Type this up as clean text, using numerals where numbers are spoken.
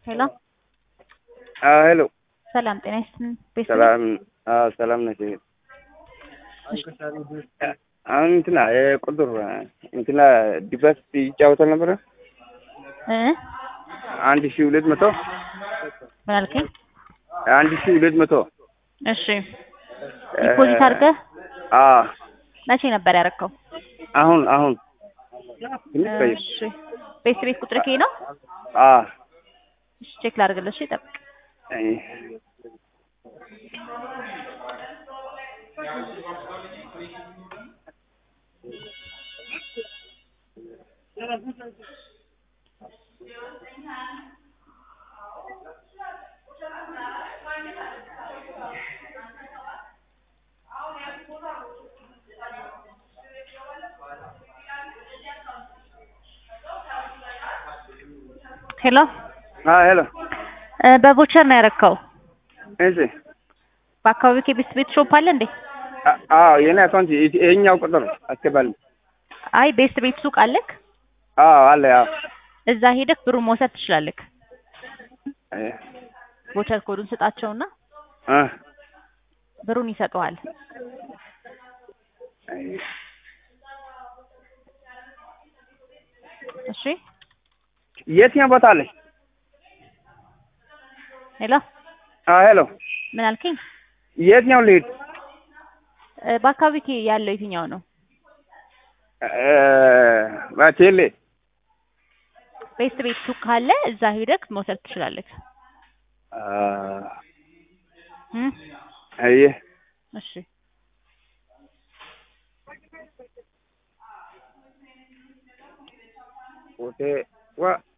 ሄሎ ሄሎ ሰላም ጤና ይስጥልኝ። ሰላም ሰላም ነሽ? አሁን እንትና የቁጥር እንትና ዲበስ ይጫወታል ነበረ 1200 ምን አልከኝ? 1200 እሺ ዲፖዚት አድርገህ መቼ ነበር ያደረከው? አሁን እሺ ቤት ቁጥር ከይ ነው? እሺ ቼክ ላድርግልሽ። እሺ ጠብቅ። ሄሎ ሄሎ በቮቸር ነው ያደረከው? እሺ በአካባቢው ከቤት ቤት ሾፕ አለ እንዴ? የኔ አካውንት ይሄኛው ቁጥር አስገባልኝ። አይ ቤት ቤት ሱቅ አለክ? አለ። እዛ ሄደክ ብሩን መውሰድ ትችላለህ። ቮቸር ኮዱን ስጣቸውና ብሩን ይሰጡሃል። እሺ የትኛው ቦታ አለሽ? ሄሎ ሄሎ ምን አልከኝ? የትኛው ልሂድ? በአካባቢው ያለው የትኛው ነው? ባቴሌ ቤት ሱቅ ካለ እዛ ሄደክ መውሰድ ትችላለህ። አየ እሺ ኦኬ ዋ